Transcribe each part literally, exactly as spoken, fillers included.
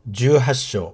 じゅうはち章。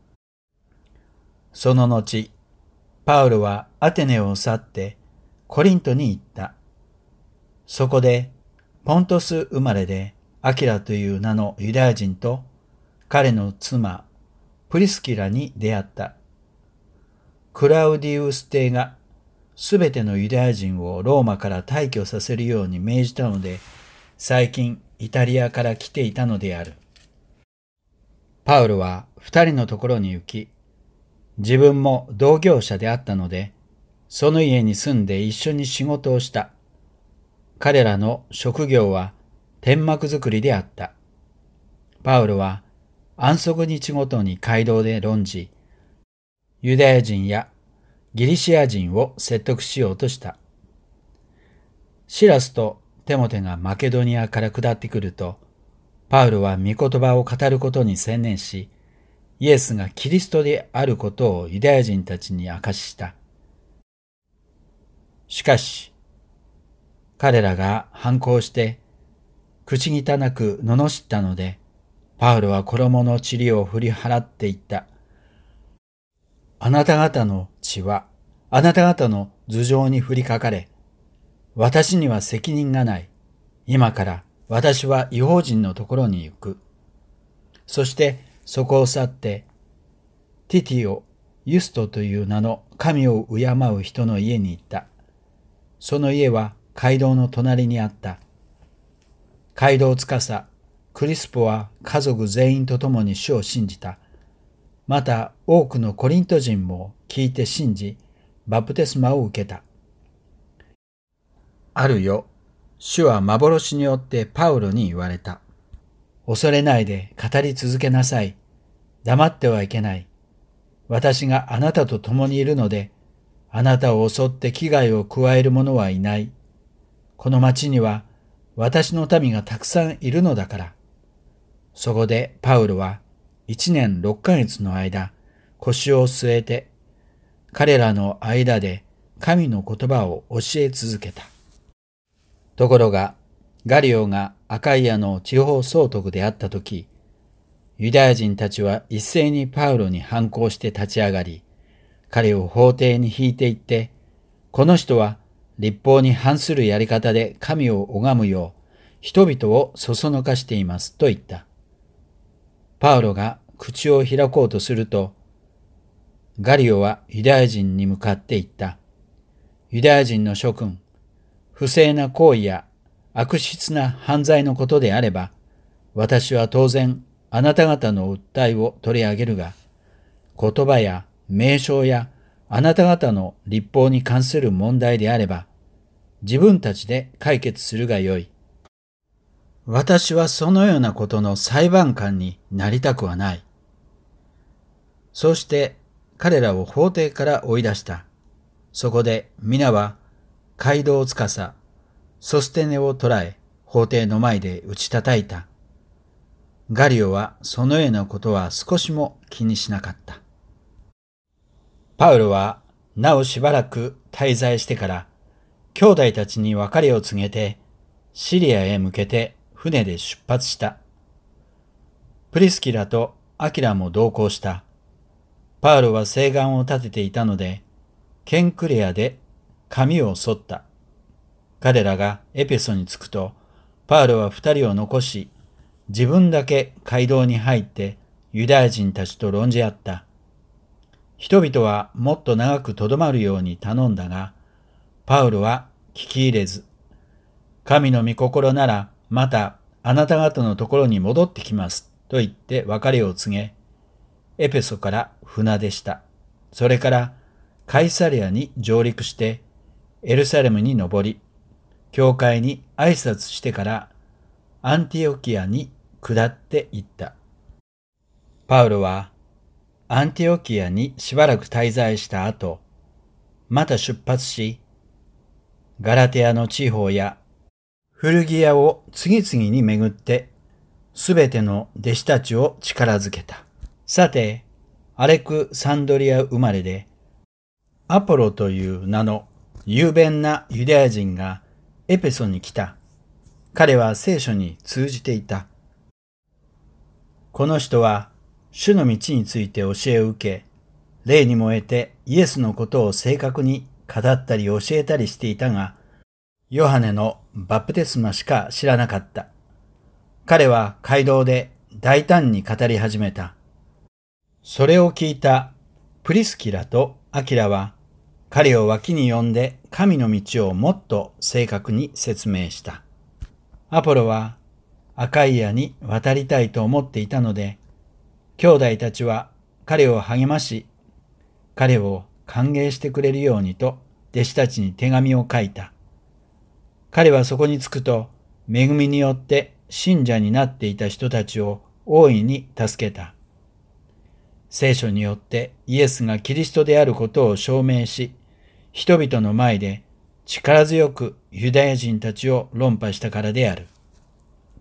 その後、パウロはアテネを去ってコリントに行った。そこでポントス生まれでアキラという名のユダヤ人と彼の妻プリスキラに出会った。クラウディウス帝がすべてのユダヤ人をローマから退去させるように命じたので、最近イタリアから来ていたのである。パウロは二人のところに行き、自分も同業者であったので、その家に住んで一緒に仕事をした。彼らの職業は天幕作りであった。パウロは安息日ごとに街道で論じ、ユダヤ人やギリシア人を説得しようとした。シラスとテモテがマケドニアから下ってくると、パウロは御言葉を語ることに専念し、イエスがキリストであることをユダヤ人たちに明かしした。しかし、彼らが反抗して口汚く罵ったので、パウロは衣の塵を振り払っていった。あなた方の血はあなた方の頭上に降りかかれ。私には責任がない。今から私は異邦人のところに行く。そしてそこを去って、ティティオ・ユストという名の神を敬う人の家に行った。その家は街道の隣にあった。街道司、クリスポは家族全員と共に主を信じた。また多くのコリント人も聞いて信じ、バプテスマを受けた。ある夜、主は幻によってパウロに言われた。恐れないで語り続けなさい。黙ってはいけない。私があなたと共にいるので、あなたを襲って危害を加える者はいない。この町には私の民がたくさんいるのだから。そこでパウロは一年六ヶ月の間腰を据えて、彼らの間で神の言葉を教え続けた。ところが、ガリオがアカイアの地方総督であったとき、ユダヤ人たちは一斉にパウロに反抗して立ち上がり、彼を法廷に引いていって、この人は律法に反するやり方で神を拝むよう人々をそそのかしていますと言った。パウロが口を開こうとすると、ガリオはユダヤ人に向かって言った。ユダヤ人の諸君、不正な行為や悪質な犯罪のことであれば、私は当然あなた方の訴えを取り上げるが、言葉や名称やあなた方の律法に関する問題であれば、自分たちで解決するがよい。私はそのようなことの裁判官になりたくはない。そうして彼らを法廷から追い出した。そこで皆は街道司、ソステネを捕らえ、法廷の前で打ち叩いた。ガリオはそのようなことは少しも気にしなかった。パウロはなおしばらく滞在してから、兄弟たちに別れを告げて、シリアへ向けて船で出発した。プリスキラとアキラも同行した。パウロは誓願を立てていたので、ケンクレアで髪を剃った。彼らがエペソに着くと、パウロは二人を残し、自分だけ街道に入ってユダヤ人たちと論じ合った。人々はもっと長くとどまるように頼んだが、パウロは聞き入れず、神の御心ならまたあなた方のところに戻ってきますと言って別れを告げ、エペソから船出した。それからカイサリアに上陸してエルサレムに登り、教会に挨拶してからアンティオキアに下っていった。パウロはアンティオキアにしばらく滞在した後、また出発し、ガラテアの地方やフルギアを次々に巡って、すべての弟子たちを力づけた。さて、アレクサンドリア生まれで、アポロという名の雄弁なユダヤ人がエペソに来た。彼は聖書に通じていた。この人は主の道について教えを受け、霊に燃えてイエスのことを正確に語ったり教えたりしていたが、ヨハネのバプテスマしか知らなかった。彼は街道で大胆に語り始めた。それを聞いたプリスキラとアキラは、彼を脇に呼んで神の道をもっと正確に説明した。アポロはアカイアに渡りたいと思っていたので、兄弟たちは彼を励まし、彼を歓迎してくれるようにと弟子たちに手紙を書いた。彼はそこに着くと、恵みによって信者になっていた人たちを大いに助けた。聖書によってイエスがキリストであることを証明し、人々の前で力強くユダヤ人たちを論破したからである。